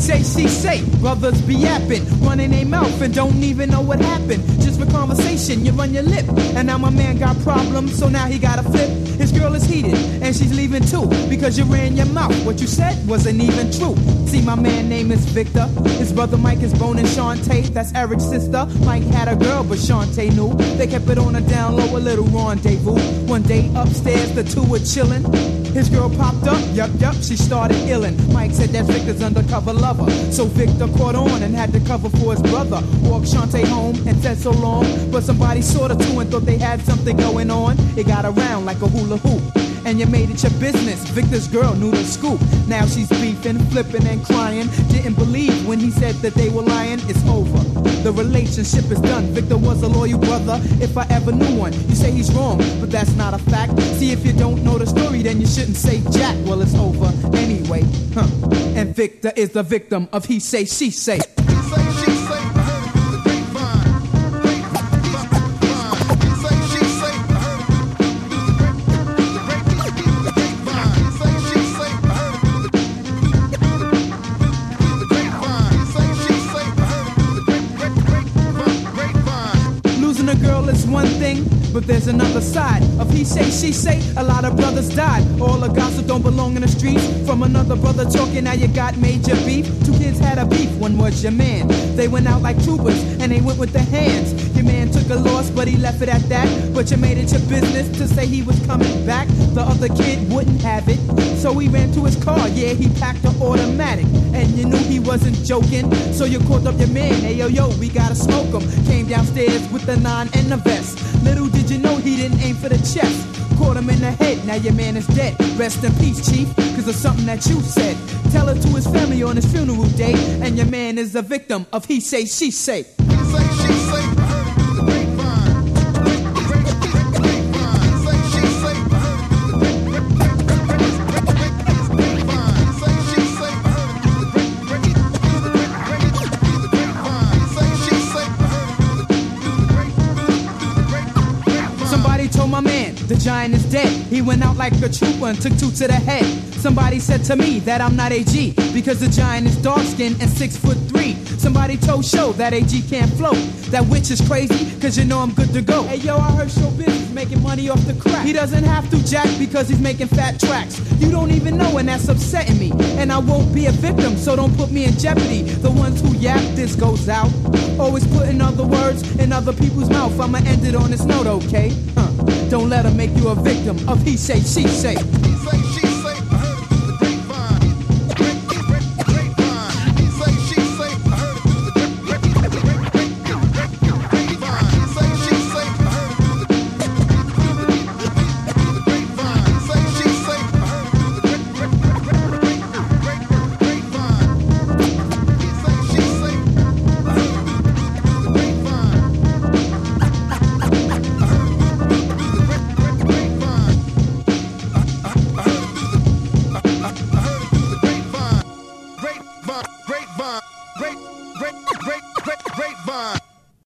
say, she say. Brothers be yapping, running their mouth and don't even know what happened. Just for conversation, you run your lip. And now my man got problems, so now he gotta flip. His girl is heated, and she's leaving too. Because you ran your mouth, what you said wasn't even true. See, my man name is Victor. His brother Mike is boning Shantae, that's Eric's sister. Mike had a girl, but Shantae knew. They kept it on a down low, a little rendezvous. One day upstairs, the two were chilling. His girl popped up, yup, she started illin'. Mike said that Victor's undercover lover. So Victor caught on and had to cover for his brother. Walked Shantae home and said so long. But somebody saw the two and thought they had something going on. It got around like a hula hoop. And you made it your business. Victor's girl knew the scoop. Now she's beefing, flipping, and crying. Didn't believe when he said that they were lying. It's over. The relationship is done. Victor was a loyal brother, if I ever knew one. You say he's wrong, but that's not a fact. See, if you don't know the story, then you shouldn't say jack. Well, it's over anyway. And Victor is the victim of he say, she say. One thing, but there's another side of he say, she say. A lot of brothers died. All the gossip don't belong in the streets. From another brother talking, now you got major beef. Two kids had a beef, one was your man. They went out like troopers, and they went with their hands. Your man took a loss, but he left it at that. But you made it your business to say he was coming back. The other kid wouldn't have it, so he ran to his car. Yeah, he packed an automatic, and you knew he wasn't joking. So you called up your man, hey yo, we gotta smoke him. Came downstairs with the 9 and the vest. Little did you know he didn't aim for the chest. Caught him in the head, now your man is dead. Rest in peace, chief, cause of something that you said. Tell it to his family on his funeral day. And your man is a victim of he say, she say. He say, she say. My man, the giant is dead. He went out like a trooper and took 2 to the head. Somebody said to me that I'm not AG because the giant is dark-skinned and 6'3". Somebody told Show that AG can't float. That witch is crazy, cause you know I'm good to go. Hey yo, I heard Show Business making money off the crack. He doesn't have to, Jack, because he's making fat tracks. You don't even know, and that's upsetting me. And I won't be a victim, so don't put me in jeopardy. The ones who yap, this goes out. Always putting other words in other people's mouth. I'ma end it on this note, okay? Don't let him make you a victim of he say, she say.